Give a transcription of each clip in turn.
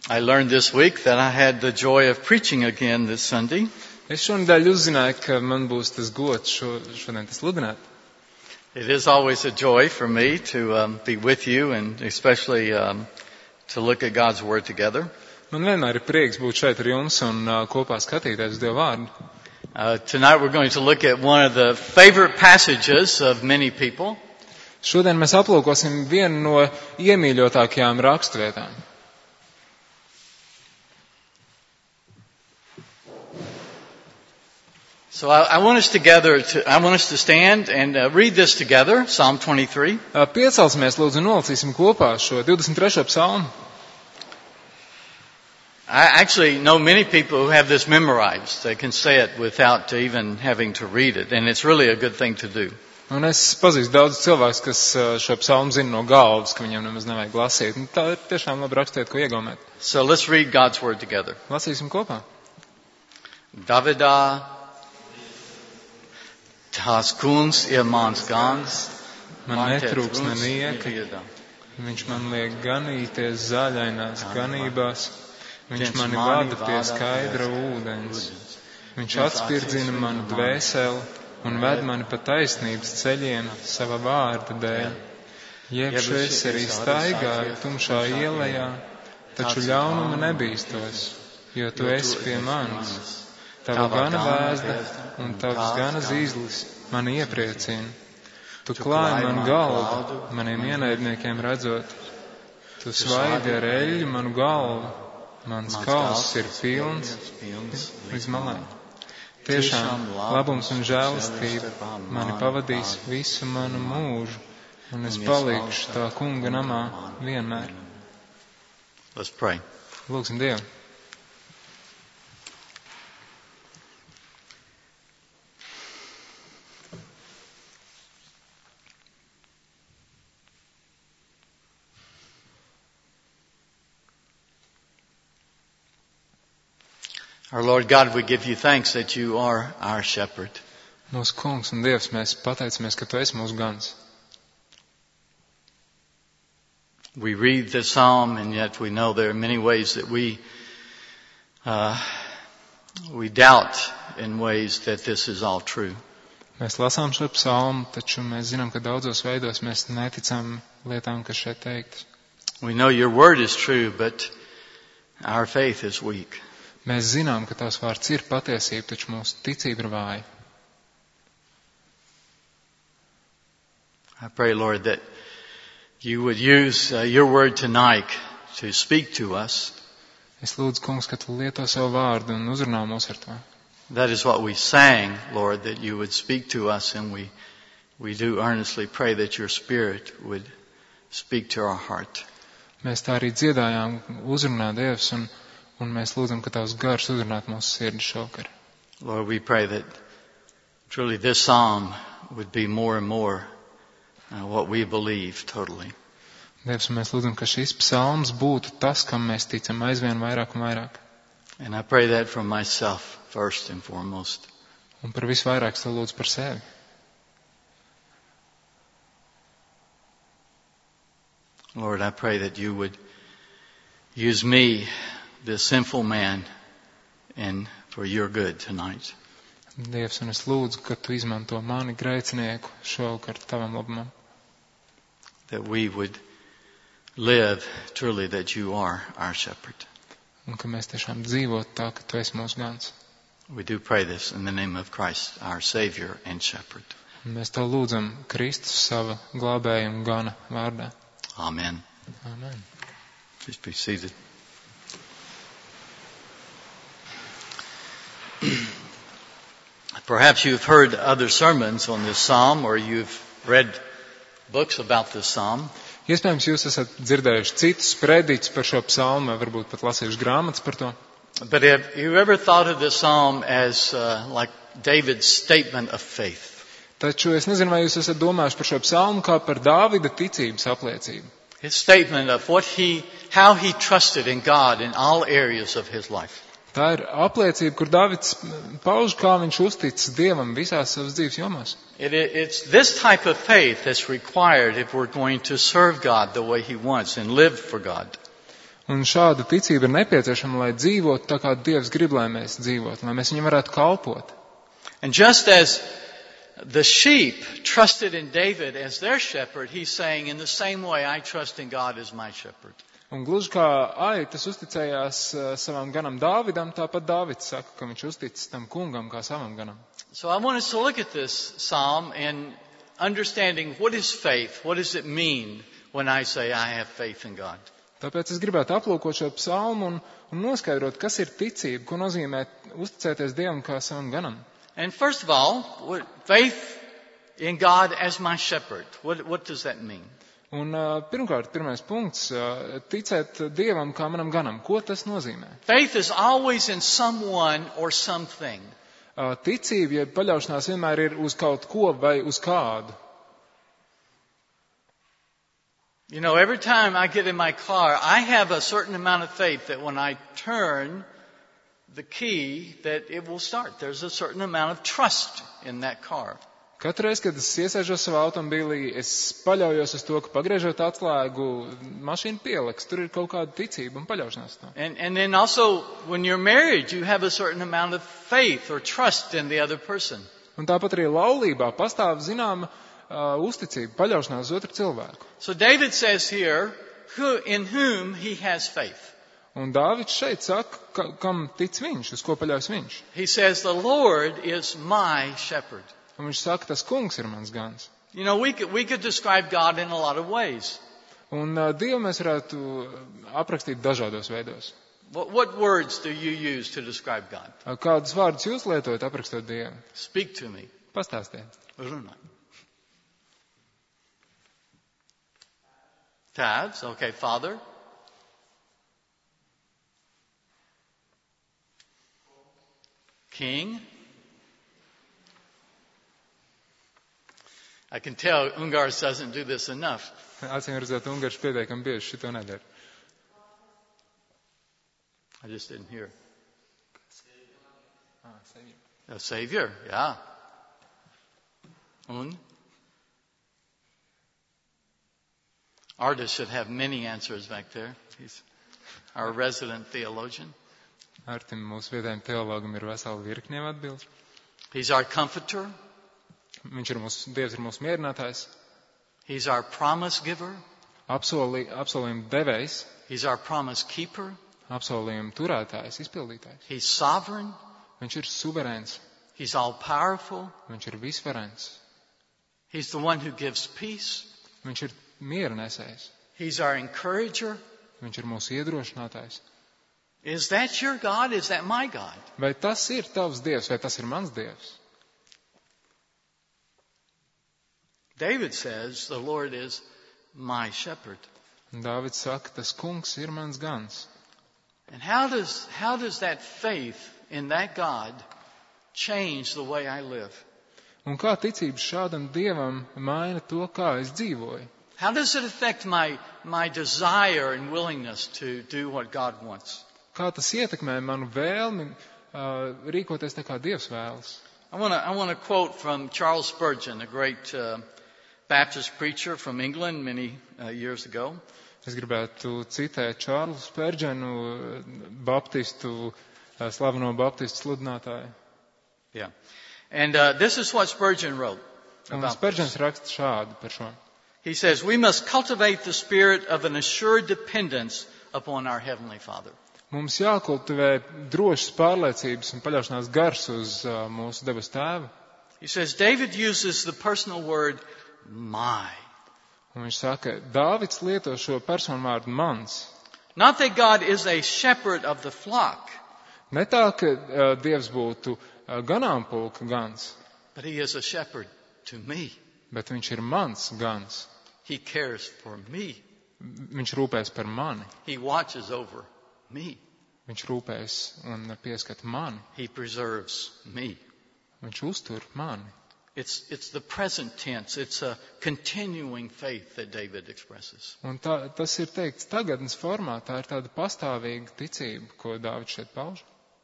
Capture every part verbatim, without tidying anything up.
I learned this week that I had the joy of preaching again this Sunday. Es šonadēļ uzzināju, ka man būs tas gods šo, šodien tas sludināt. It is always a joy for me to um, be with you and especially um, to look at God's Word together. Man vienmēr ir prieks būt šeit ar jums un uh, kopā skatīties Dieva vārdu. Uh, tonight we're going to look at one of the favorite passages of many people. Šodien mēs aplūkosim vienu no iemīļotākajām raksturvietām. So I, I want us together to, I want us to stand and uh, read this together, Psalm twenty-three. Uh, Piecelsimies, lūdzu, nolasīsim kopā šo divdesmit trešo psalmu. I actually know many people who have this memorized. They can say it without even having to read it, and it's really a good thing to do. Un es pazīstu daudz cilvēkus, kas šo psalmu zina no galvas, ka viņiem nemaz nevajag lasīt. Un tā ir tiešām labi rakstīt, ko iegaumēt. So let's read God's Word together. Lasīsim kopā. Davidā, tās kungs ir mans gans. Man netrūks nenieka. Viņš man liek ganīties zaļainās ganībās. Viņš mani vada pie skaidra ūdens. Viņš atspirdzina manu dvēseli un ved mani pa taisnības ceļiem sava vārda dēļ. Jebšu es arī staigāju tumšā ielajā, taču ļaunuma nebīstos, jo tu esi pie manis. Tava gana vēzda un tavs gana zīzlis mani iepriecina. Tu klāji man galvu, maniem ienaidniekiem redzot. Tu svaidi ar eļļu manu galvu. Mans kauss ir pilns līdz malai. Tiešām labums un žēlastība mani pavadīs visu manu mūžu, un es palikšu tā kunga namā vienmēr. Let's pray. Lūgsim Dievu. Our Lord God, we give you thanks that you are our shepherd. Mūsu kungs un Dievs, mēs pateicamies, ka tu esi mūsu gans. We read the psalm and yet we know there are many ways that we uh, we doubt in ways that this is all true. Mēs lasām šo psalmu, taču mēs zinām, ka daudzos veidos mēs neticam lietām, kas šeit teiktas. We know your word is true, but our faith is weak. Mēs zinām, ka tavs vārds ir patiesība, taču mūsu ticība ir vāja. I pray, Lord, that you would use uh, your word tonight to speak to us. Es lūdzu, kungs, ka tu lieto savu vārdu un uzrunā mūs ar to. That is what we sang, Lord, that you would speak to us, and we we do earnestly pray that your Spirit would speak to our heart. Mēs tā arī dziedājām, uzrunā Dievs, un Un mēs lūdzam, ka tavs gars uzrunātu mūsu sirdi šovakar. Lord, we pray that truly this psalm would be more and more uh, what we believe totally. Dievs, mēs lūdzam, ka šis psalms būtu tas, kam mēs ticam aizvien vairāk un vairāk. And I pray that for myself first and foremost. Un par visu vairāk es to lūdzu par sevi. Lord, I pray that you would use me, this sinful man, and for your good tonight. Dievs, un es lūdzu, ka tu izmanto mani grēcinieku šovakar tavam labumam. That we would live truly that you are our shepherd. Un ka mēs tiešām dzīvotu tā, ka tu esi mūsu gans. We do pray this in the name of Christ, our Savior and Shepherd. Un mēs to lūdzam Kristus sava glābēja un gana vārdā. Amen. Amen. Please be seated. Perhaps you've heard other sermons on this psalm, or you've read books about this psalm. Iespējams, jūs esat dzirdējuši citus sprediķus par šo psalmu, vai varbūt pat lasījuši grāmatas par to. But have you ever thought of this psalm as uh, like David's statement of faith? Taču es nezinu, vai jūs esat domājuši par šo psalmu kā par Dāvida ticības apliecību. His statement of what he, how he trusted in God in all areas of his life. Tā ir apliecība, kur Dāvids pauž, kā viņš uzticis Dievam visās savas dzīves jomās. It, it's this type of faith that's required if we're going to serve God the way He wants and live for God. Un šāda ticība ir nepieciešama, lai dzīvotu tā, kā Dievs grib, lai mēs dzīvotu, lai mēs viņam varētu kalpot. And just as the sheep trusted in David as their shepherd, he's saying, in the same way, I trust in God as my shepherd. Un gluži kā aitas uzticējās uh, savam ganam Dāvidam, tāpat Dāvids saka, ka viņš uzticis tam kungam kā savam ganam. So I want us to look at this psalm and understanding what is faith, what does it mean when I say I have faith in God. Tāpēc es gribētu aplūkot šo psalmu un, un noskaidrot, kas ir ticība, ko nozīmē uzticēties Dievam kā savam ganam. And first of all, what, faith in God as my shepherd. What, what does that mean? Un uh, pirmkārt, pirmais punkts, uh, ticēt Dievam kā manam ganam. Ko tas nozīmē? Faith is always in someone or something. Uh, ticība, ja paļaušanās vienmēr ir uz kaut ko vai uz kādu. You know, every time I get in my car, I have a certain amount of faith that when I turn the key, that it will start. There's a certain amount of trust in that car. Katru reizi, kad es iesēžos savā automobīlī, es paļaujos uz to, ka pagriežot atslēgu, mašīna pieliks. Tur ir kaut kāda ticība un paļaušanās to. And, and then also, when you're married, you have a certain amount of faith or trust in the other person. Un tāpat arī laulībā pastāv zināma uh, uzticība, paļaušanās uz otru cilvēku. So David says here, who, in whom he has faith. Un Dāvids šeit saka, ka, kam tic viņš, uz ko paļaujas viņš. He says, the Lord is my shepherd. Un viņš saka, tas kungs ir mans gans. You know, we could, we could describe God in a lot of ways. Un uh, Dievu mēs varētu aprakstīt dažādos veidos. What, what words do you use to describe God? Uh, kādus vārdus jūs lietojat aprakstot Dievu? Speak to me. Pastāstiet. Runa. Tēvs, okay, Father. King. I can tell Ungars doesn't do this enough. Acīm redzot, Ungars pietiekami bieži šito nedara. I just didn't hear. Ah, Savior. A Savior, yeah. Un? Artis should have many answers back there. He's our resident theologian. Artim, mūsu vietējiem teologam, ir vesela virkniem atbildes. He's our comforter. Viņš ir mūsu, Dievs ir mūsu mierinātājs. He's our promise giver. Apsolī, apsolījumu devējs. He's our promise keeper. Apsolījumu turētājs, izpildītājs. He's sovereign. Viņš ir suverēns. He's all powerful. Viņš ir visvarens. He's the one who gives peace. Viņš ir miera nesējs. He's our encourager. Viņš ir mūsu iedrošinātājs. Is that your God? Is that my God? Vai tas ir tavs Dievs, vai tas ir mans Dievs? David says, the Lord is my shepherd. Un Dāvids saka, tas kungs ir mans gans. And how does, how does that faith in that God change the way I live? Un kā ticība šādam Dievam maina to, kā es dzīvoju? How does it affect my, my desire and willingness to do what God wants? Kā tas ietekmē manu vēlmi uh, rīkoties tā, kā Dievs vēlas? I want to I want to quote from Charles Spurgeon, a great uh, Baptist preacher from England many uh, years ago. Es gribētu citēt Čārlu Spurgeonu, baptistu, uh, slaveno baptistu sludinātāju. Yeah. And uh, this is what Spurgeon wrote Un about Spurgeons this. raksta šādi par šo. He says, we must cultivate the spirit of an assured dependence upon our Heavenly Father. Mums jākultivē drošas pārliecības un paļaušanās gars uz uh, mūsu debes tēvu. He says, David uses the personal word, my. Un viņš saka, Dāvids lieto šo personu vārdu mans. Not that God is a shepherd of the flock, Ne tā, ka uh, Dievs būtu uh, ganāmpulka gans, but he is a shepherd to me. bet viņš ir mans gans. He cares for me. Viņš rūpēs par mani. He watches over me. Viņš rūpēs un pieskat mani. He preserves me. Viņš uztur mani. It's, it's the present tense. It's a continuing faith that David expresses. Un tā, tas ir teikts tagadnes formā. Tā ir tāda pastāvīga ticība, ko Dāvids šeit pauž.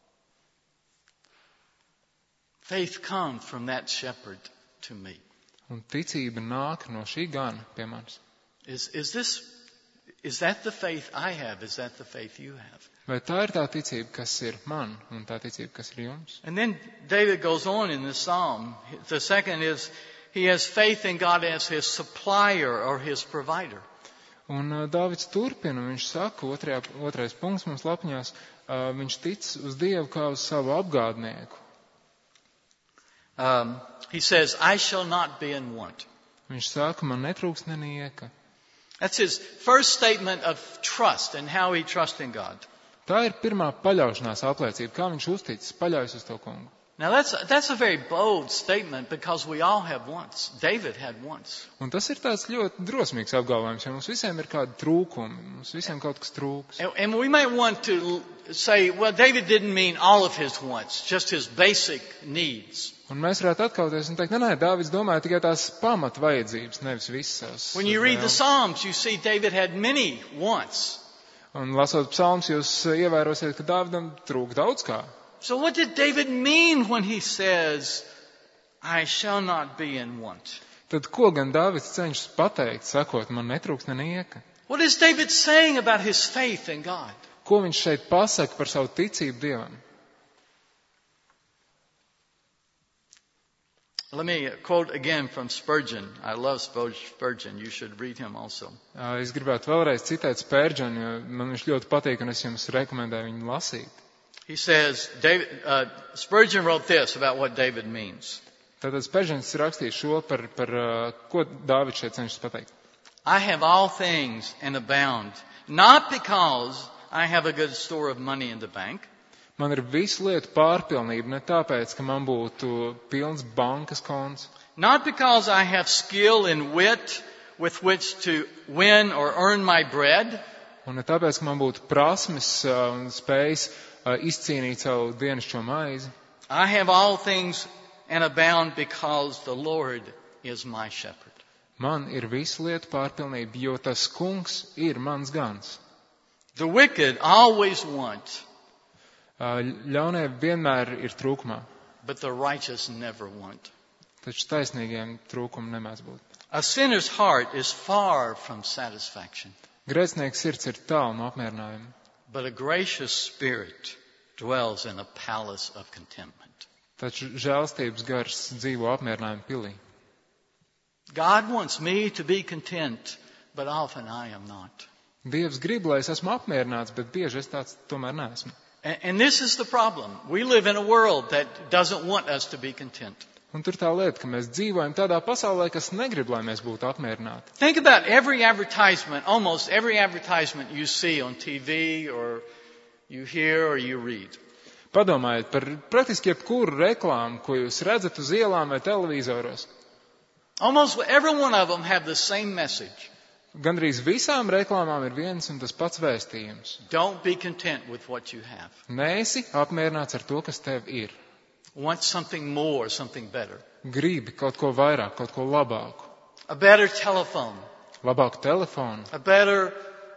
Faith comes from that shepherd to me. Un ticība nāk no šī gana pie manis. Is, is this, Is that the faith I have? Is that the faith you have? Vai tā ir tā ticība, kas ir man, un tā ticība, kas ir jums? And then David goes on in this psalm. The second is he has faith in God as his supplier or his provider. Un uh, Dāvids turpina, viņš saka, otrajā, otrais punkts mums lapņās, uh, viņš tic uz Dievu kā uz savu apgādnieku. Um, he says, I shall not be in want. Viņš saka, man netrūks nenieka. That's his first statement of trust and how he trusts in God. Tā ir pirmā paļaušanās apliecība, kā viņš uzticis, paļaujas uz to kungu. Now that's, that's a very bold statement because we all have wants. David had wants. Un tas ir tāds ļoti drosmīgs apgalvojums, jo mums visiem ir kādi trūkumi, mums visiem kaut kas trūks. And, and we might want to say, well, David didn't mean all of his wants, just his basic needs. Un mēs varētu atkauties un teikt, nē, nē, Dāvids domāja tikai tās pamat vajadzības, nevis visas. When you read the Psalms, you see David had many wants. Un lasot psalms, jūs ievērosiet, ka Dāvidam trūk daudz kā. So what did David mean when he says, I shall not be in want? Tad ko gan Dāvids cenšas pateikt, sakot, man netrūks nenieka? What is David saying about his faith in God? Ko viņš šeit pasaka par savu ticību Dievam? Let me quote again from Spurgeon. I love Spurgeon. You should read him also. Es gribētu vēlreiz citēt Spurgeonu, jo man viņš ļoti patīk un es jums rekomendēju viņu lasīt. He says, David, uh, Spurgeon wrote this about what David means. Tātad Spurgeons rakstīs šo par, par uh, ko Dāvids šeit cenšas pateikt. I have all things and abound, not because I have a good store of money in the bank. Man ir visu lietu pārpilnība, ne tāpēc, ka man būtu pilns bankas konts. Not because I have skill and wit with which to win or earn my bread. Un ne tāpēc, ka man būtu prasmes uh, un spējas uh, izcīnīt savu dienascho maizi. I have all things and abound because the Lord is my shepherd. Man ir visu lietu pārpilnība, jo tas kungs ir mans gans. The wicked always want. Ļaunie vienmēr ir trūkumā. But the righteous never want. Taču taisnīgiem trūkumi nemēdz būt. A sinner's heart is far from satisfaction. Grēcinieka sirds ir tālu no apmierinājuma. But a gracious spirit dwells in a palace of contentment. Taču žēlstības gars dzīvo apmierinājuma pilī. God wants me to be content, but often I am not. Dievs grib, lai es esmu apmierināts, bet bieži es tāds tomēr neesmu. And this is the problem. We live in a world that doesn't want us to be content. Un tur tā lieta, ka mēs dzīvojam tādā pasaulē, kas negrib, lai mēs būtu apmierināti. Think about every advertisement, almost every advertisement you see on T V or you hear or you read. Padomājiet par praktiski jebkuru reklāmu, ko jūs redzat uz ielām vai televizoros. Almost every one of them have the same message. Gandrīz visām reklāmām ir viens un tas pats vēstījums. Don't be content with what you have. Neesi apmierināts ar to, kas tev ir. Want something more, something better. Gribi kaut ko vairāk, kaut ko labāku. A better telephone. Labāku telefonu. A better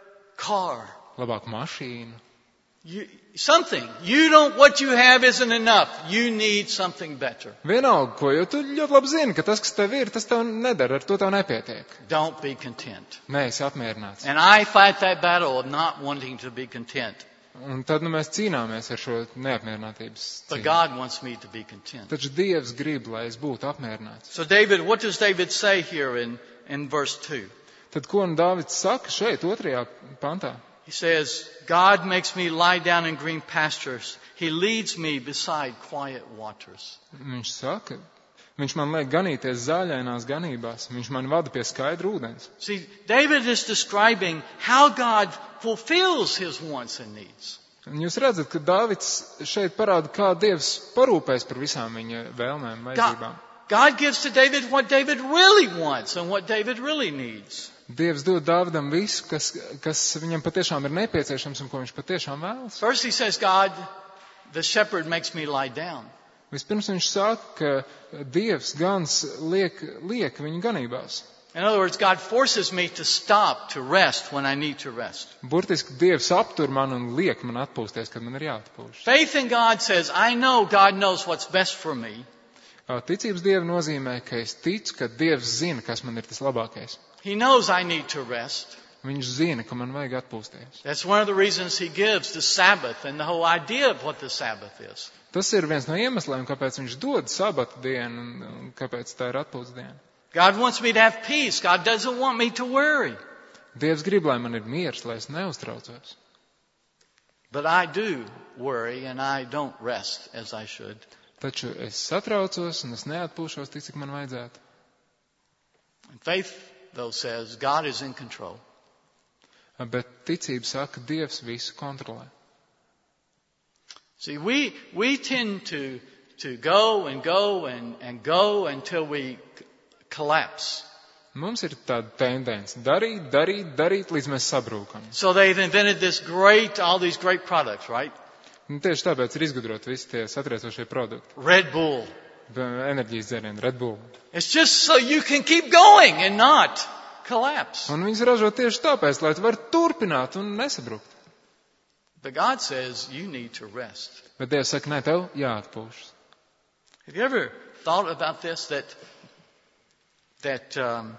car. Labāku mašīnu. You, something. You don't, what you have isn't enough. You need something better. Vienalga, ko, jo tu ļoti labi zini, ka tas, kas tev ir, tas tev nedara, ar to tev nepietiek. Don't be content. Neesi apmierināts. And I fight that battle of not wanting to be content. Un tad nu, mēs cīnāmies ar šo neapmierinātības cīņu. But God wants me to be content. Taču Dievs grib, lai es būtu apmierināts. So David, what does David say here in, in verse two? Tad ko un Dāvids saka šeit, otrajā pantā? He says, God makes me lie down in green pastures. He leads me beside quiet waters. Viņš saka, viņš man liek ganīties zaļainās ganībās. Viņš man vada pie skaidra ūdens. See, David is describing how God fulfills his wants and needs. Un jūs redzat, ka Dāvids šeit parāda, kā Dievs parūpēs par visām viņa vēlmēm, vajadzībām. God, God gives to David what David really wants and what David really needs. Dievs dod Dāvidam visu, kas, kas viņam patiešām ir nepieciešams un ko viņš patiešām vēlas. First he says, God, the shepherd makes me lie down. Vispirms viņš saka, ka Dievs gans liek, liek viņu ganībās. In other words, God forces me to stop, to rest when I need to rest. Burtiski Dievs aptur man un liek man atpūsties, kad man ir jāatpūš. Faith in God says, I know God knows what's best for me. Ticības Dievu nozīmē, ka es ticu, ka Dievs zina, kas man ir tas labākais. He knows I need to rest. Viņš zina, ka man vajag atpūsties. That's one of the reasons he gives the Sabbath and the whole idea of what the Sabbath is. Tas ir viens no iemesliem, kāpēc viņš dod sabata dienu un, un kāpēc tā ir atpūtas diena. God wants me to have peace. God doesn't want me to worry. Dievs grib, lai man ir miers, lai es neuztraucos. But I do worry and I don't rest as I should. Taču es satraucos un es neatpūšos tik, cik man vajadzētu. And faith, though, says God is in control. Bet ticība saka, Dievs visu kontrolē. See, we, we tend to, to go and go and, and go until we collapse. Mums ir tāda tendence darīt, darīt, darīt, līdz mēs sabrūkam. So they've invented this great, all these great products, right? Un tieši tāpēc ir izgudrot visi tie satriecošie produkti. Red Bull. Enerģijas dzērieni, Red Bull. It's just so you can keep going and not collapse. Un viņas ražo tieši tāpēc, lai tu var turpināt un nesabrukt. But God says you need to rest. Bet Dievs saka, nē, tev jāatpūšas. Have you ever thought about this, that, that um,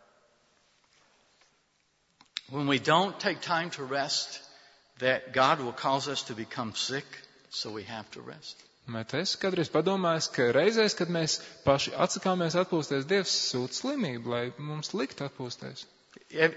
when we don't take time to rest, that God will cause us to become sick, so we have to rest? Bet es kādreiz padomāju, ka reizēs, kad mēs paši atsakāmies atpūsties, Dievs sūta slimību, lai mums liktu atpūsties. Have,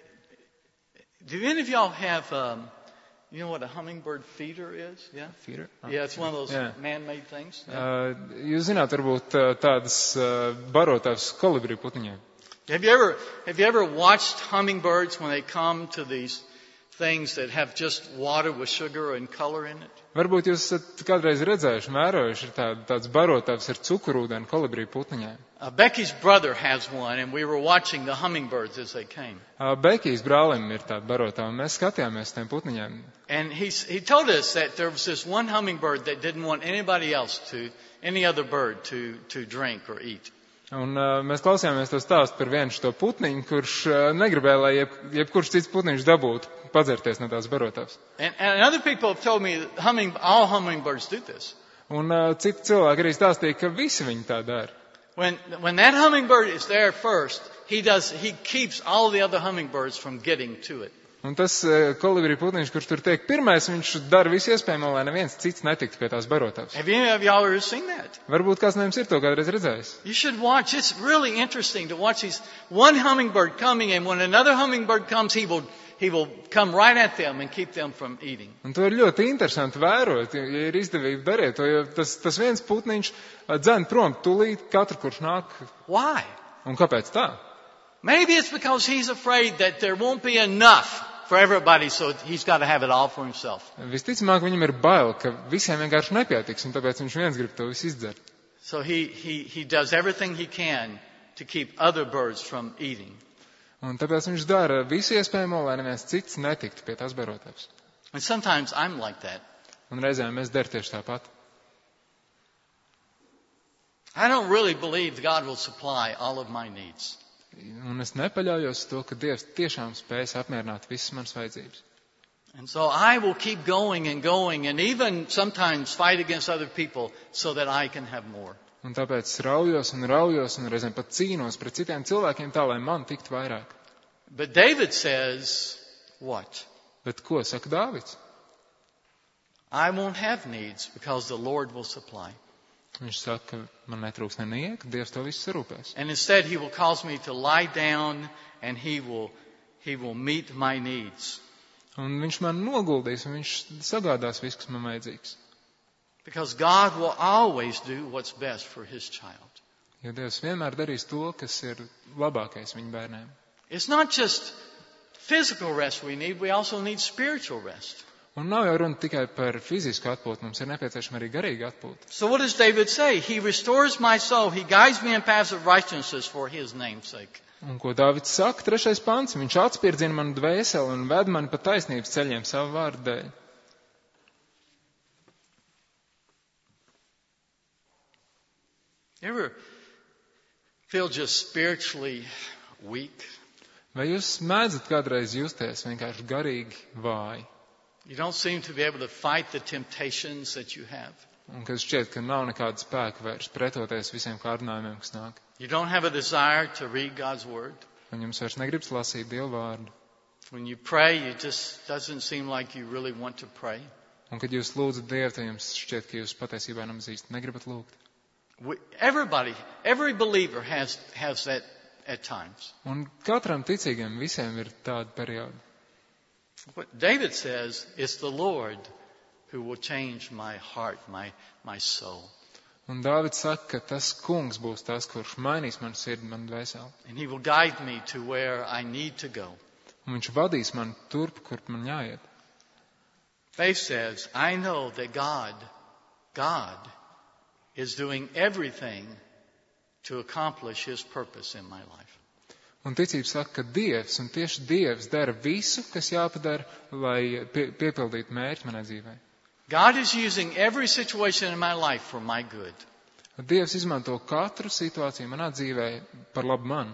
do any of y'all have, um, you know what a hummingbird feeder is? Yeah? Feeder? Oh. Yeah, it's one of those Yeah. man-made things. Yeah. Uh, jūs zināt, varbūt uh, tādas uh, barotās kolibriju putniņiem. Have you ever, have you ever watched hummingbirds when they come to these things that have just water with sugar and color in it? Varbūt jūs esat kādreiz redzējuši, mērojuši, ir tād, tāds barotājs ar cukurūdeni kolibriju putniņiem. Uh, Becky's brother has one, and we were watching the hummingbirds as they came. Uh, Bekijas brālim ir tāda barotā, un mēs skatījāmies tiem putniņiem. And he, he told us that there was this one hummingbird that didn't want anybody else to, any other bird to, to drink or eat. Un uh, mēs klausījāmies to stāstu par vienu šo putniņu, kurš uh, negribēja, lai jeb, jebkurš cits putniņš dabūtu padzerties no tās barotās. And, and other people have told me that humming, all hummingbirds do this. Un uh, citi cilvēki arī stāstīja, ka visi viņi tā dara. When, when that hummingbird is there first, he does, he keeps all the other hummingbirds from getting to it. Un tas uh, kolibriju putniņš, kurš tur tiek pirmais, viņš dara visu iespējamo, lai neviens cits netiktu pie tās barotās. Have any of y'all ever seen that? Varbūt kāds no jums ir to kādreiz redzējis. You should watch. It's really interesting to watch these one hummingbird coming, and when another hummingbird comes, he will he will come right at them and keep them from eating. Un to ir ļoti interesanti vērot, ja ir izdevība darīt to, jo tas, tas viens putniņš dzen prom tūlīt katru, kurš nāk. Why? Un kāpēc tā? Maybe it's because he's afraid that there won't be enough for everybody, so he's got to have it all for himself. Visticamāk, viņam ir bail, ka visiem vienkārši nepietiks, un tāpēc viņš viens grib to visu izdzert. So he, he, he does everything he can to keep other birds from eating. Un tāpēc viņš dara visu iespējamo, lai neviens cits netiktu pie tās barotavas. And sometimes I'm like that. Un reizēm mēs dar tieši tāpat. I don't really believe God will supply all of my needs. Un es nepaļaujos to, ka Dievs tiešām spēs apmierināt visas manas vajadzības. And so I will keep going and going and even sometimes fight against other people so that I can have more. Un tāpēc es raujos un raujos un reizēm pat cīnos pret citiem cilvēkiem tā, lai man tiktu vairāk. But David says, what? Bet ko saka Dāvids? I won't have needs because the Lord will supply. Viņš saka, ka man netrūks ne nieka, Dievs to visu sarūpēs. And instead he will cause me to lie down and he will, he will meet my needs. Un viņš man noguldīs un viņš sagādās visu, kas man vajadzīgs. Because God will always do what's best for his child. Jo Dievs vienmēr darīs to, kas ir labākais viņa bērniem. It's not just physical rest we need, we also need spiritual rest. Un nav jau runa tikai par fizisku atpūtu, mums ir nepieciešama arī garīga atpūta. So what does David say? He restores my soul, he guides me in paths of righteousness for his name's sake. Un ko Dāvids saka, trešais pants, viņš atspirdzina manu dvēseli un ved mani pa taisnības ceļiem savu vārdu dēļ. You ever feel just spiritually weak? Vai jūs mēdzat kādreiz justies vienkārši garīgi vāji? You don't seem to be able to fight the temptations that you have. Un kad šķiet, ka nav nekāda spēka vairs pretoties visiem kārdinājumiem, kas nāk. You don't have a desire to read God's word. Un jums vairs negribas lasīt Dievu vārdu. When you pray, it just doesn't seem like you really want to pray. Un kad jūs lūdzat Dievu, tad jums šķiet, ka jūs patiesībā nemaz īsti negribat lūgt. We, everybody, every believer has, has that at times. Un katram ticīgam visiem ir tāda perioda. What David says, it's the Lord who will change my heart, my, my soul. Un Dāvids saka, ka tas kungs būs tas, kurš mainīs manu sirdi, manu dvēseli. And he will guide me to where I need to go. Un viņš vadīs mani turp, kur man jāiet. Faith says, I know that God, God is doing everything to accomplish His purpose in my life. Un ticība saka, ka Dievs, un tieši Dievs dara visu, kas jāpadara, lai pie, piepildītu mērķi manai dzīvē. God is using every situation in my life for my good. Dievs izmanto katru situāciju manā dzīvē par labu man.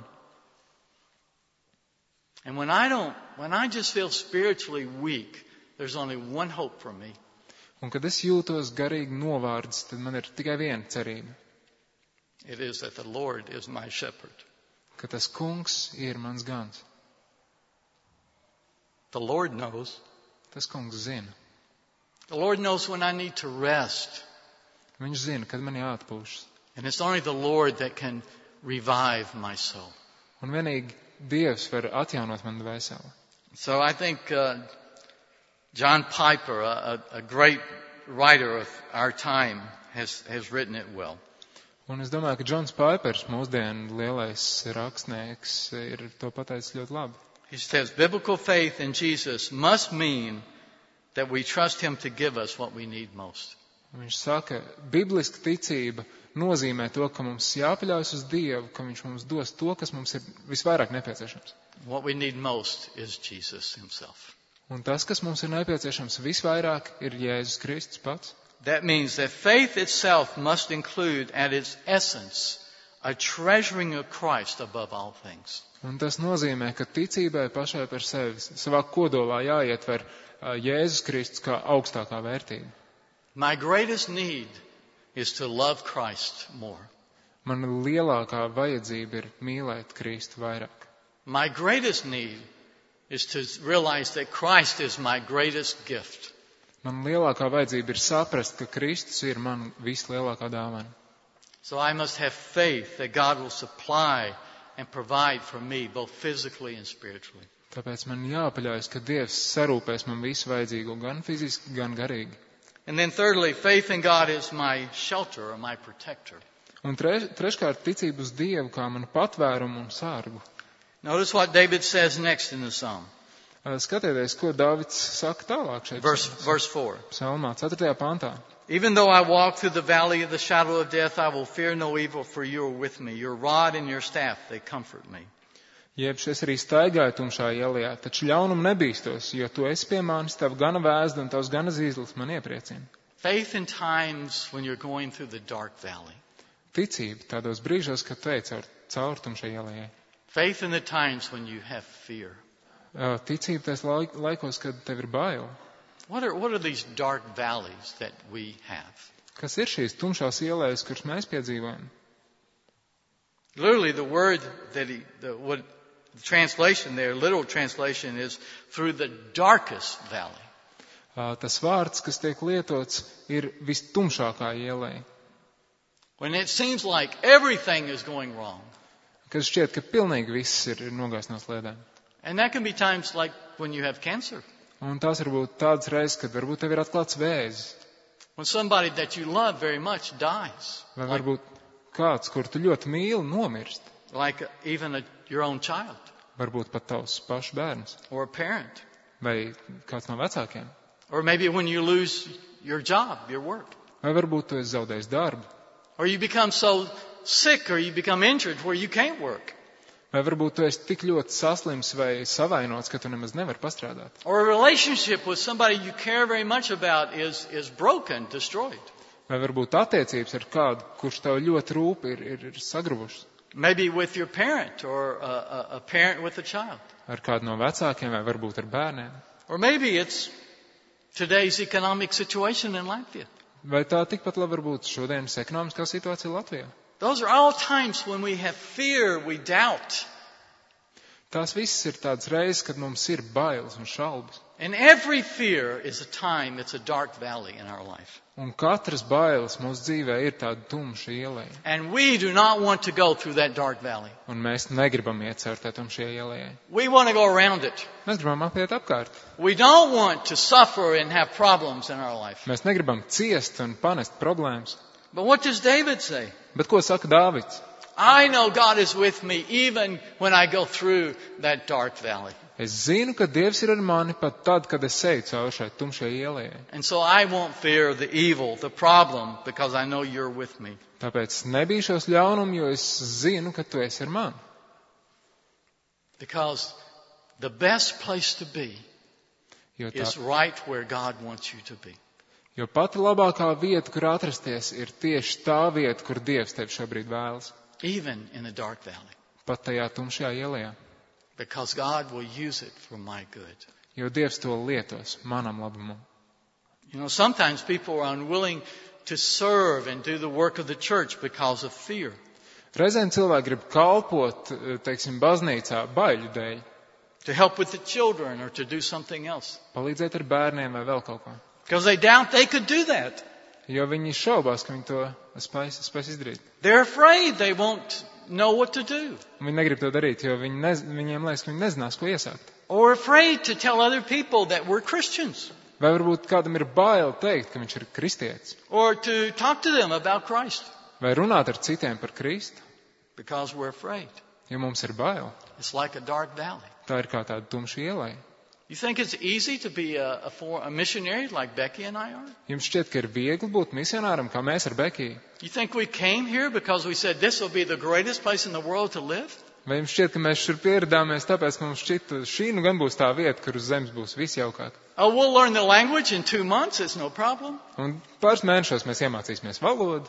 And when I don't, when I just feel spiritually weak, there's only one hope for me. Un kad es jūtos garīgi novārds, tad man ir tikai viena cerība. It is that the Lord is my shepherd. Ka tas kungs ir mans gans. The Lord knows. Tas kungs zina. The Lord knows when I need to rest. Viņš zina, kad man jāatpūšas. And it's only the Lord that can revive my soul. Un vienīgi Dievs var atjaunot man dvēseli. So I think uh, John Piper, a, a great writer of our time, has, has written it well. Un es domāju, ka Džons Paipers, mūsdienu lielais rakstnieks, ir to pateicis ļoti labi. He says, biblical faith in Jesus must mean that we trust Him to give us what we need most. Viņš saka, bibliska ticība nozīmē to, ka mums jāpaļaujas uz Dievu, ka Viņš mums dos to, kas mums ir visvairāk nepieciešams. What we need most is Jesus Himself. Un tas, kas mums ir nepieciešams visvairāk, ir Jēzus Kristus pats. That means that faith itself must include at its essence a treasuring of Christ above all things. Un tas nozīmē, ka ticībai pašai par sevi savā kodolā jāietver Jēzus Kristus kā augstākā vērtība. My greatest need is to love Christ more. Mana lielākā vajadzība ir mīlēt Kristu vairāk. My greatest need is to realize that Christ is my greatest gift. Man lielākā vajadzība ir saprast, ka Kristus ir man vislielākā dāvana. So I must have faith that God will supply and provide for me both physically and spiritually. Tāpēc man jāpaļaujas, ka Dievs sarūpēs man visu vajadzīgo, gan fiziski, gan garīgi. And then thirdly, faith in God is my shelter or my protector. Un tre, treškārt ticība uz Dievu kā manu patvērumu un sārgu. Notice what David says next in the psalm. Skatieties, ko Dāvids saka tālāk šeit. Verse, verse four. Psalmā, ceturtajā pantā. Even though I walk through the valley of the shadow of death, I will fear no evil, for you are with me. Your rod and your staff, they comfort me. Jeb es arī staigāju tumšā ielā, taču ļaunumu nebīstos, jo tu esi pie manis, tavu gana vēzda un tavs gana zīslis man iepriecina. Faith in times when you're going through the dark valley. Ticība tādos brīžos, kad tu ej caur, caur tumšai ielai. Faith in the times when you have fear. Ticība tais laik, laikos, kad tev ir bail. What are, what are these dark valleys that we have? Kas ir šīs tumšās ielais, kuras mēs piedzīvojam? Literally, the word that he, the, what, the translation there, literal translation is through the darkest valley. Uh, tas vārds, kas tiek lietots, ir vistumšākā ielai. When it seems like everything is going wrong. Kad šķiet, ka pilnīgi viss ir, ir nogājis no slēdēm. And that can be times like when you have cancer. Un tās varbūt tādas reizes, kad varbūt tev ir atklāts vēzis. When somebody that you love very much dies. Vai varbūt kāds, kur tu ļoti mīli, nomirst. Like even a, your own child. Varbūt pat tavs pašs bērns. Or a parent. Vai kāds no vecākiem. Or maybe when you lose your job, your work. Vai varbūt tu esi zaudējis darbu. Or you become so sick or you become injured where you can't work. Vai varbūt tu esi tik ļoti saslims vai savainots, ka tu nemaz nevari pastrādāt. Or a relationship with somebody you care very much about is, is broken, destroyed. Vai varbūt attiecības ar kādu, kurš tev ļoti rūp, ir, ir, ir sagruvušas. Maybe with your parent or a, a, a parent with a child. Ar kādu no vecākiem vai varbūt ar bērniem. Or maybe it's today's economic situation in Latvia. Vai tā tikpat labi varbūt šodienas ekonomiskā situācija Latvijā? Those are all times when we have fear, we doubt. Tās visas ir tādas reizes, kad mums ir bailes un šaubas. And every fear is a time that's a dark valley in our life. Un katras bailes mūsu dzīvē ir tāda tumša ieleja. And we do not want to go through that dark valley. Un mēs negribam iet caur tā tumšajai ielejai. We want to go around it. Mēs gribam apiet apkārt. We don't want to suffer and have problems in our life. Mēs negribam ciest un panest problēmas. But what does David say? Bet ko saka Dāvids? I know God is with me even when I go through that dark valley. Es zinu, ka Dievs ir ar mani pat tad, kad es eju caur šai tumšajai ielejai. And so I won't fear the evil, the problem, because I know you're with me. Tāpēc nebīšos ļaunumu, jo es zinu, ka tu esi ar mani. Because the best place to be Jo, tā, is right where God wants you to be. jo pati labākā vieta, kur atrasties, ir tieši tā vieta, kur Dievs tevi šobrīd vēlas. Even in the dark valley. Pat tajā tumšajā ielejā. Because God will use it for my good. Jo Dievs to lietos manam labumam. You know, sometimes people are unwilling to serve and do the work of the church because of fear. Reizēm cilvēki grib kalpot, teiksim, baznīcā baiļu dēļ. To help with the children or to do something else. Palīdzēt ar bērniem vai vēl kaut ko. Because they doubt they could do that. Jo viņi šaubās, ka viņi to spēs, spēs izdarīt. They're afraid they won't know what to do. Viņi negrib to darīt, jo viņi nez, viņiem liekas, ka viņi nezinās, ko iesākt. Or afraid to tell other people that we're Christians. Vai varbūt kādam ir bail teikt, ka viņš ir kristietis. Or to talk to them about Christ. Vai runāt ar citiem par Kristu. Because we're afraid. Jo mums ir bail. It's like a dark valley. Tā ir kā tāda tumša ieleja. You think it's easy to be a, a, for, a missionary like Becky and I are? Jums šķiet, ka ir viegli būt misionāram, kā mēs ar Bekiju? You think we came here because we said this will be the greatest place in the world to live? Vai jums šķiet, ka mēs šur pieradāmies, tāpēc mums šķita, šī nu gan būs tā vieta, kur uz zemes būs visjaukāk? Oh, we'll learn the language in two months. It's no problem. Un pāris mēnešos mēs iemācīsimies valodu?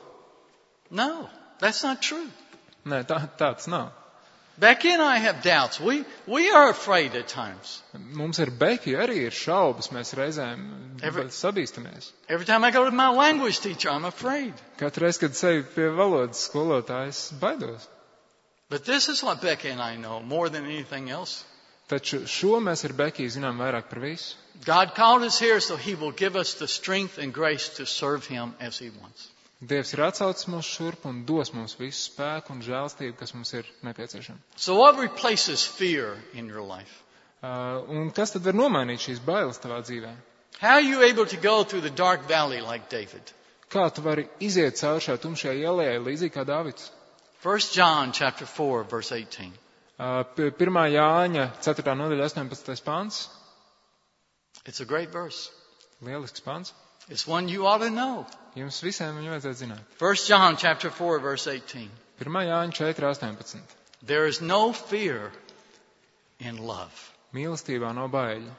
No, that's not true. Nē, tā, tā tas nav. Becky and I have doubts. We, we are afraid at times. Mums ar Bekiju arī ir šaubas, mēs reizēm Every, sabīstamies. Every time I go to my language teacher, I'm afraid. Katru reizi, kad seju pie valodas skolotājas, baidos. But this is what Becky and I know more than anything else. Taču šo mēs ar Bekiju zinām vairāk par visu. God called us here so He will give us the strength and grace to serve Him as He wants. Dievs ir atsaucis mūs šurp un dos mums visu spēku un žēlstību, kas mums ir nepieciešama. So what replaces fear in your life? Uh, un kas tad var nomainīt šīs bailes tavā dzīvē? How are you able to go through the dark valley like David? Kā tu vari iziet cauri šai tumšajai ielejai, līdzīgi kā Dāvids? First John chapter four verse eighteen. Uh, pirmā Jāņa ceturtā nodaļa astoņpadsmitais pants. It's a great verse. Lielisks pants. It's one you ought to know. Jums visiem viņu vajadzētu zināt. First John chapter four verse eighteen. pirmā Jāņa četri astoņpadsmit. There is no fear in love. Mīlestībā nav baiļu.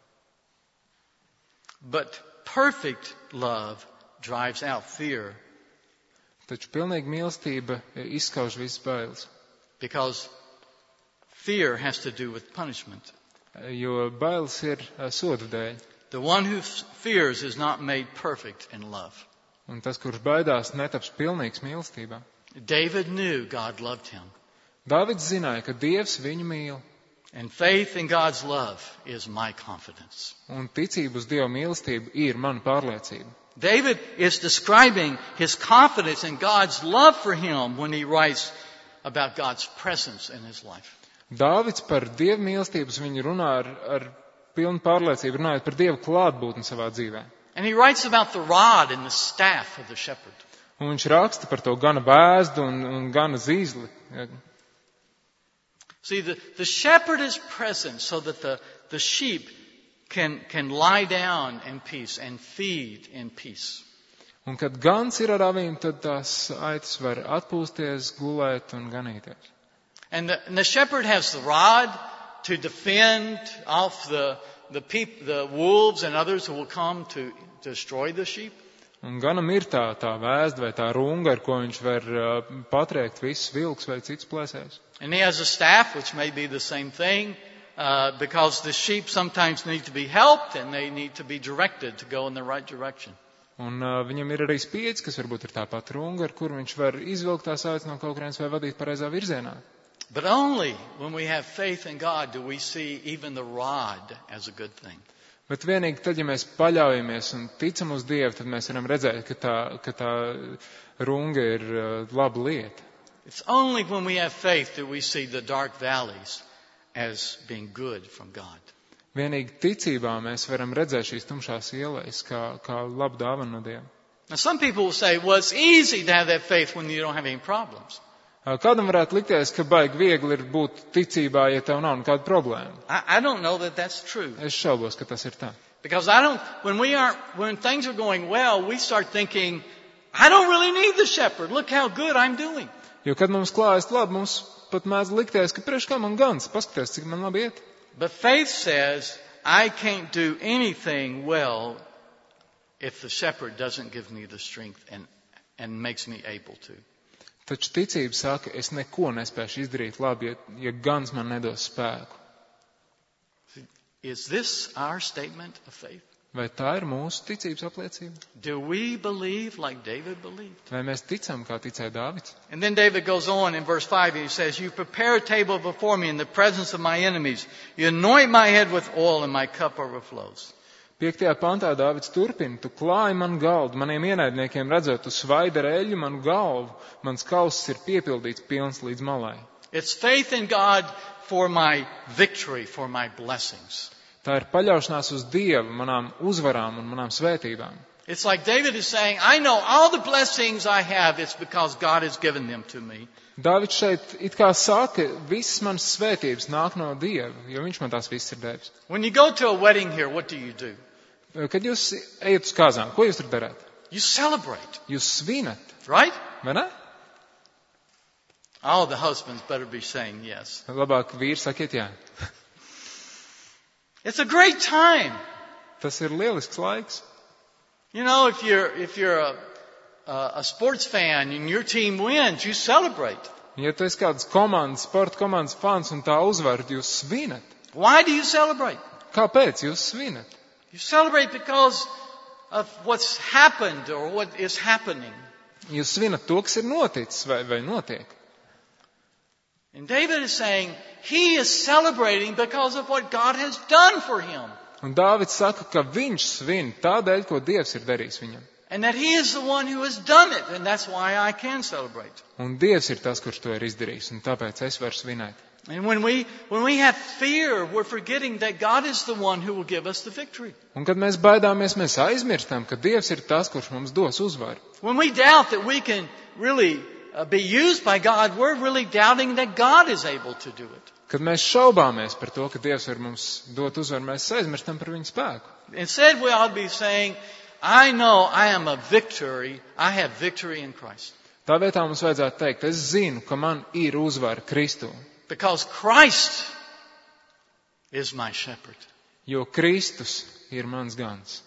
But perfect love drives out fear. Taču pilnīga mīlestība izskauž visas bailes. Because fear has to do with punishment. Jo bailes ir soda dēļ. The one who fears is not made perfect in love. Un tas, kurš baidās, netaps pilnīgs mīlestībā. David knew God loved him. Dāvids zināja, ka Dievs viņu mīl. And faith in God's love is my confidence. Un ticība uz Dieva mīlestību ir mana pārliecība. David is describing his confidence in God's love for him when he writes about God's presence in his life. Dāvids par Dieva mīlestības viņu runā ar, ar pilnu pārliecību, runājot par Dieva klātbūtni savā dzīvē. And he writes about the rod and the staff of the shepherd. Un viņš raksta par to gana bēzdu un, un gana zīzli. See, the, the shepherd is present so that the, the sheep can, can lie down in peace and feed in peace. Un kad gans ir ar avīm, tad tās aitas var atpūsties, gulēt un ganīties. And the, and the shepherd has the rod to defend off the, the, peop, the wolves and others who will come to destroy the sheep. Un ganam ir tā, tā vēzda vai tā runga, ar ko viņš var uh, patriekt visus vilks vai cits plēsējus. And he has a staff, which may be the same thing, uh, because the sheep sometimes need to be helped and they need to be directed to go in the right direction. Un uh, viņam ir arī spieķis, kas varbūt ir tāpat runga, ar kur viņš var izvilkt tās aitas no kaut kurienes vai vadīt pareizā virzienā. But only when we have faith in God do we see even the rod as a good thing. Bet vienīgi tad, ja mēs paļaujamies un ticam uz Dievu, tad mēs varam redzēt, ka tā, ka tā runga ir uh, laba lieta. It's only when we have faith that we see the dark valleys as being good from God. Vienīgi ticībā mēs varam redzēt šīs tumšās ielejas kā, kā labu dāvanu no Dieva. Now some people will say, well, it's easy to have that faith when you don't have any problems. Kādam varētu likties, ka baigi viegli ir būt ticībā, ja tev nav nekāda problēma. I, I don't know that that's true. Es šaubos, ka tas ir tā. Because I don't, when we aren't, when things are going well, we start thinking, I don't really need the shepherd. Look how good I'm doing. Jo, kad mums klājas labi, mums pat mēdz likties, ka priekš kā man gans, paskaties, cik man labi iet. But faith says, I can't do anything well if the shepherd doesn't give me the strength and, and makes me able to. Taču ticība saka, es neko nespēšu izdarīt labi, ja, ja gans man nedos spēku. Is this our statement of faith? Vai tā ir mūsu ticības apliecība? Do we believe like David believed? Vai mēs ticam, kā ticēja Dāvids? And then David goes on in verse five and he says, you prepare a table before me in the presence of my enemies. You anoint my head with oil and my cup overflows. Piektajā pantā Dāvids turpina, tu klāji man galdu, maniem ienaidniekiem redzot, tu svaidi ar eļļu manu galvu, mans kauss ir piepildīts pilns līdz malai. It's faith in God for my victory, for my blessings. Tā ir paļaušanās uz Dievu, manām uzvarām un manām svētībām. It's like David is saying, I know all the blessings I have, it's because God has given them to me. Dāvids šeit it kā saka, visas manas svētības nāk no Dieva, jo viņš man tās visas ir devis. When you go to a wedding here, what do you do? Kad jūs ejat uz kāzām, ko jūs tur darāt? You celebrate. Jūs svinat, Right? vai ne? All the husbands better be saying yes. Labāk vīri sakiet jā. It's a great time. Tas ir lielisks laiks. You know, if you're, if you're a, a, a sports fan and your team wins, you celebrate. Ja tu esi kādas komandas, sporta komandas fans un tā uzvar, jūs svinat. Why do you celebrate? Kāpēc jūs svinat? You celebrate because of what's happened or what is happening. Jūs svinat to, kas ir noticis vai, vai notiek. And David is saying he is celebrating because of what God has done for him. Un Dāvids saka, ka viņš svin tādēļ, ko Dievs ir darījis viņam. And that he is the one who has done it. And that's why I can celebrate. Un Dievs ir tas, kurš to ir izdarījis. Un tāpēc es varu svinēt. And when we, when we have fear, we're forgetting that God is the one who will give us the victory. Un kad mēs baidāmies, mēs aizmirstam, ka Dievs ir tas, kurš mums dos uzvaru. When we doubt that we can really uh, be used by God, we're really doubting that God is able to do it. Kad mēs šaubāmies par to, ka Dievs var mums dot uzvaru, mēs aizmirstam par viņu spēku. Instead, we ought to be saying, I know I am a victory. I have victory in Christ. Tā vietā mums vajadzētu teikt, es zinu, ka man ir uzvara Kristū. Because Christ is my shepherd. Jo Kristus ir mans gans.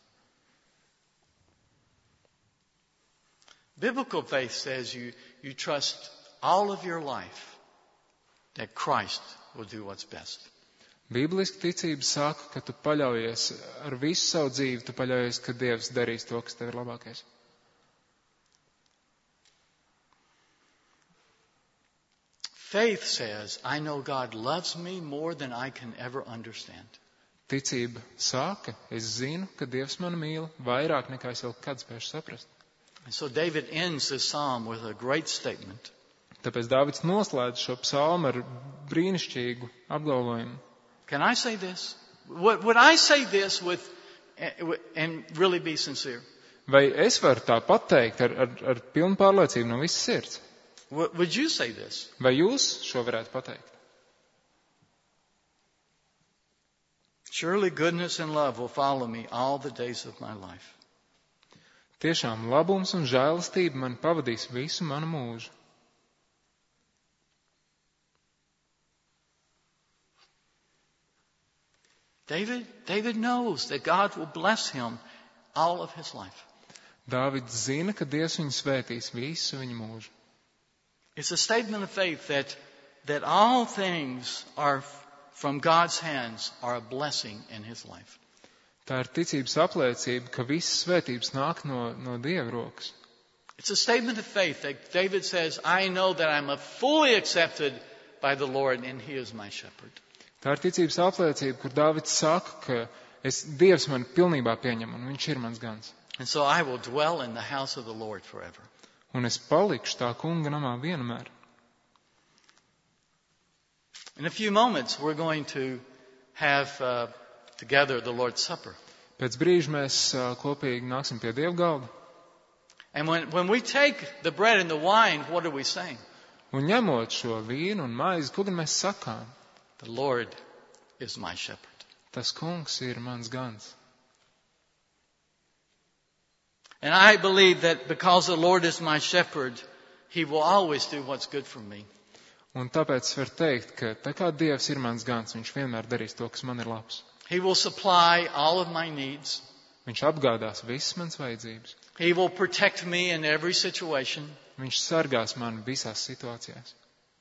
Biblical faith says you, you trust all of your life that Christ will do what's best. Bībeliska ticība saka, ka tu paļaujies ar visu savu dzīvi, tu paļaujies, ka Dievs darīs to, kas tev ir labākais. Faith says, I know God loves me more than I can ever understand. Ticība saka, es zinu, ka Dievs mani mīl vairāk nekā es vēl kad spēšu saprast. And so David ends this psalm with a great statement. Tāpēc Dāvids noslēdz šo psalmu ar brīnišķīgu apgalvojumu. Can I say this? Would, would I say this with, and really be sincere? Vai es varu tā pateikt ar, ar, ar pilnu pārliecību no visas sirds? Would you say this? Vai jūs šo varētu pateikt? Surely goodness and love will follow me all the days of my life. Tiešām labums un žēlastība man pavadīs visu manu mūžu. David, David knows that God will bless him all of his life. Dāvids zina, ka Dievs viņu svētīs visu viņa mūžu. It's a statement of faith that, that all things are from God's hands are a blessing in his life. Tā ir ticības apliecība, ka visas svētības nāk no, no Dieva rokas. It's a statement of faith that David says, I know that I'm a fully accepted by the Lord, and he is my shepherd. Tā ir ticības apliecība, kur Dāvids saka, ka es, Dievs mani pilnībā pieņem, un viņš ir mans gans. And so I will dwell in the house of the Lord forever. Un es palikšu tā kunga namā vienmēr. In a few moments, we're going to have uh, together the Lord's Supper. Pēc brīža mēs uh, kopīgi nāksim pie Dieva galda. And when, when we take the bread and the wine, what are we saying? Un ņemot šo vīnu un maizi, ko gan mēs sakām? The Lord is my shepherd. Tas kungs ir mans gans. And I believe that because the Lord is my shepherd, he will always do what's good for me. Un tāpēc es varu teikt, ka tā kā Dievs ir mans gans, viņš vienmēr darīs to, kas man ir labs. He will supply all of my needs. Viņš apgādās visas manas vajadzības. He will protect me in every situation. Viņš sargās mani visās situācijās.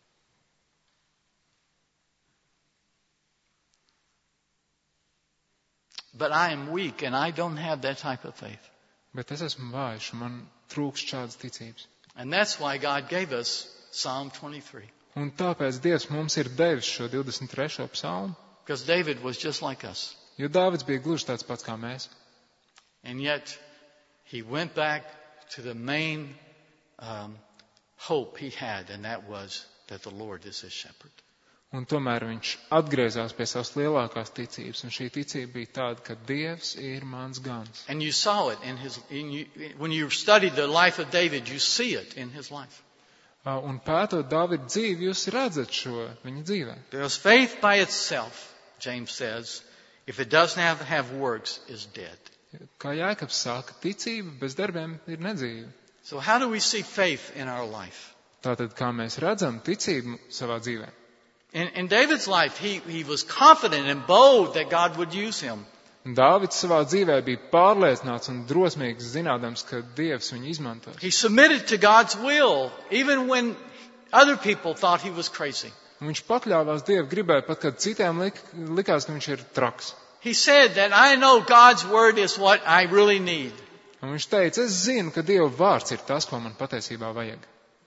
But I am weak and I don't have that type of faith. Bet es esmu vājš, man trūkst šādas ticības. And that's why God gave us Psalm twenty-three. Un tāpēc Dievs mums ir devis šo divdesmit trešo psalmu. Because David was just like us. Jo Dāvids bija gluži tāds pats kā mēs. And yet he went back to the main um, hope he had, and that was that the Lord is his shepherd. Un tomēr viņš atgriezās pie savas lielākās ticības, un šī ticība bija tāda, ka Dievs ir mans gans. And you saw it in his, in you, when you studied the life of David, you see it in his life. Un pētot Dāvida dzīvi, jūs redzat šo viņa dzīvē. Because faith by itself, James says, if it doesn't have, have works, is dead. Kā Jēkabs saka, ticība bez darbiem ir nedzīva. So how do we see faith in our life? Tātad, kā mēs redzam ticību savā dzīvē? In, in David's life, he, he was confident and bold that God would use him. Dāvids savā dzīvē bija pārliecināts un drosmīgs, zinādams, ka Dievs viņu izmantos. He submitted to God's will, even when other people thought he was crazy. Un viņš pakļāvās Dieva gribai, pat kad citiem lik, likās, ka viņš ir traks. He said that I know God's word is what I really need. Un viņš teica, es zinu, ka Dieva vārds ir tas, ko man patiesībā vajag.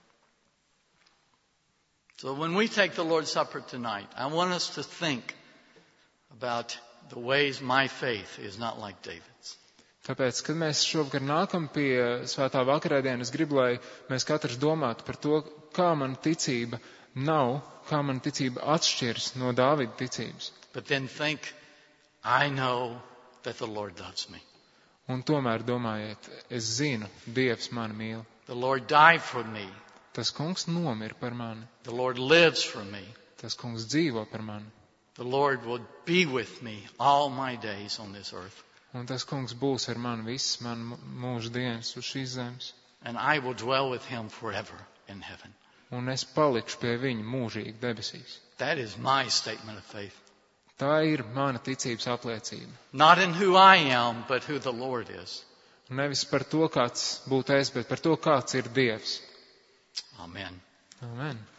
So when we take the Lord's Supper tonight, I want us to think about the ways my faith is not like David's. Tāpēc, kad mēs šovakar nākam pie svētā vakarēdienas, es gribu, lai mēs katrs domātu par to, kā man ticība nav, kā man ticība atšķiras no Dāvida ticības. But then think, I know that the Lord loves me. Un tomēr domājiet, es zinu, Dievs mani mīl. The Lord died for me. Tas kungs nomir par mani. The Lord lives for me. Tas kungs dzīvo par mani. The Lord will be with me all my days on this earth. Un tas kungs būs ar mani visas man mūža dienas uz šīs zemes. And I will dwell with him forever in heaven. Un es palikšu pie viņa mūžīgi debesīs. That is my statement of faith. Tā ir mana ticības apliecība. Not in who I am, but who the Lord is. Nevis par to, kāds būtu es, bet par to, kāds ir Dievs. Amen. Amen.